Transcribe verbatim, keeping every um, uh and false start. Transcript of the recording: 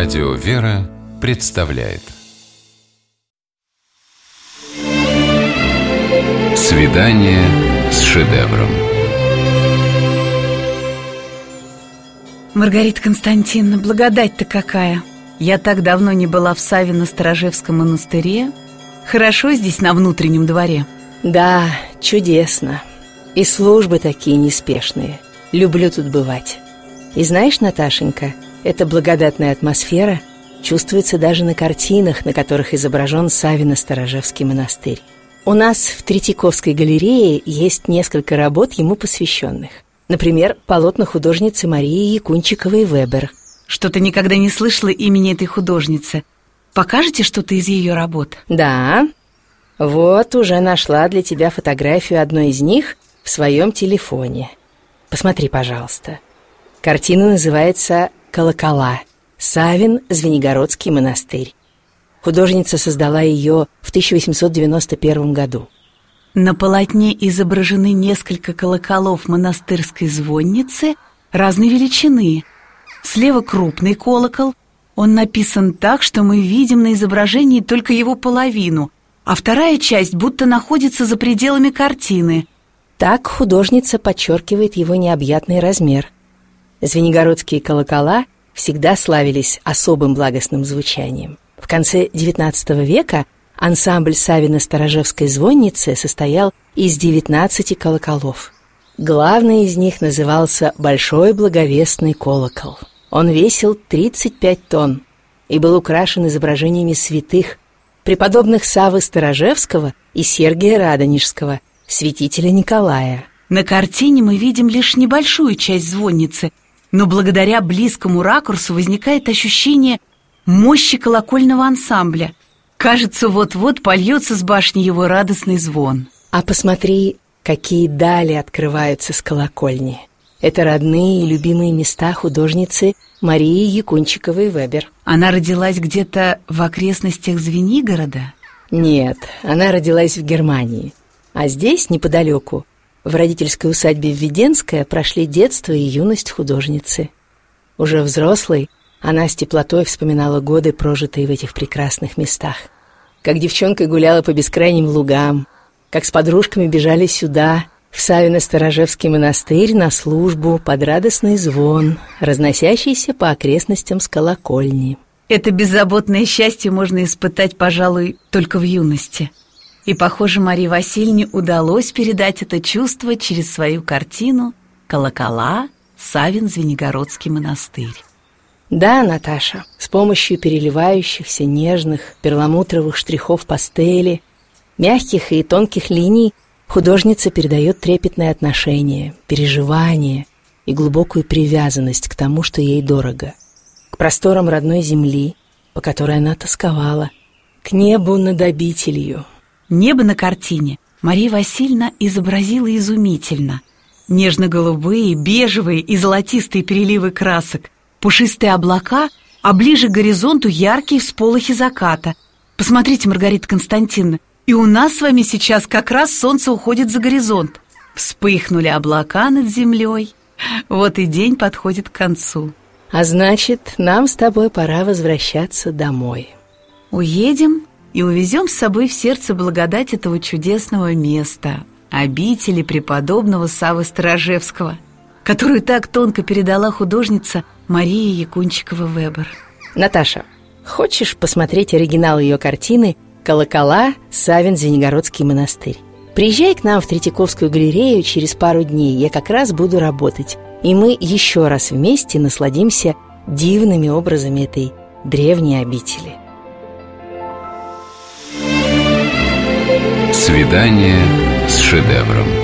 Радио «Вера» представляет «Свидание с шедевром». Маргарита Константиновна, благодать-то какая! Я так давно не была в Савино-Сторожевском монастыре. Хорошо здесь, на внутреннем дворе. Да, чудесно. И службы такие неспешные. Люблю тут бывать. И знаешь, Наташенька, эта благодатная атмосфера чувствуется даже на картинах, на которых изображен Савино-Сторожевский монастырь. У нас в Третьяковской галерее есть несколько работ, ему посвященных. Например, полотна художницы Марии Якунчиковой-Вебер. Что-то никогда не слышала имени этой художницы. Покажете что-то из ее работ? Да. Вот уже нашла для тебя фотографию одной из них в своем телефоне. Посмотри, пожалуйста. Картина называется «Колокола. Савин, Звенигородский монастырь». Художница создала ее в тысяча восемьсот девяносто первом году. На полотне изображены несколько колоколов монастырской звонницы разной величины. Слева крупный колокол. Он написан так, что мы видим на изображении только его половину, а вторая часть будто находится за пределами картины. Так художница подчеркивает его необъятный размер. Звенигородские колокола всегда славились особым благостным звучанием. В конце девятнадцатого века ансамбль Савино-Сторожевской звонницы состоял из девятнадцати колоколов. Главный из них назывался «Большой благовестный колокол». Он весил тридцать пять тонн и был украшен изображениями святых, преподобных Саввы Сторожевского и Сергия Радонежского, святителя Николая. На картине мы видим лишь небольшую часть звонницы, но благодаря близкому ракурсу возникает ощущение мощи колокольного ансамбля. Кажется, вот-вот польется с башни его радостный звон. А посмотри, какие дали открываются с колокольни. Это родные и любимые места художницы Марии Якунчиковой-Вебер. Она родилась где-то в окрестностях Звенигорода? Нет, она родилась в Германии. А здесь, неподалеку, в родительской усадьбе Введенская, прошли детство и юность художницы. Уже взрослой, она с теплотой вспоминала годы, прожитые в этих прекрасных местах. Как девчонкой гуляла по бескрайним лугам, как с подружками бежали сюда, в Савино-Сторожевский монастырь, на службу под радостный звон, разносящийся по окрестностям с колокольни. Это беззаботное счастье можно испытать, пожалуй, только в юности. И, похоже, Марии Васильевне удалось передать это чувство через свою картину «Колокола. Савин-Звенигородский монастырь». Да, Наташа, с помощью переливающихся нежных перламутровых штрихов пастели, мягких и тонких линий художница передает трепетное отношение, переживание и глубокую привязанность к тому, что ей дорого, к просторам родной земли, по которой она тосковала, к небу над обителью. Небо на картине Мария Васильевна изобразила изумительно. Нежно-голубые, бежевые и золотистые переливы красок, пушистые облака, а ближе к горизонту яркие всполохи заката. Посмотрите, Маргарита Константиновна, и у нас с вами сейчас как раз солнце уходит за горизонт. Вспыхнули облака над землей. Вот и день подходит к концу. А значит, нам с тобой пора возвращаться домой. Уедем и увезем с собой в сердце благодать этого чудесного места, обители преподобного Саввы Сторожевского, которую так тонко передала художница Мария Якунчикова-Вебер. Наташа, хочешь посмотреть оригинал ее картины «Колокола. Савин-Звенигородский монастырь»? Приезжай к нам в Третьяковскую галерею через пару дней, я как раз буду работать, и мы еще раз вместе насладимся дивными образами этой древней обители. «Свидание с шедевром».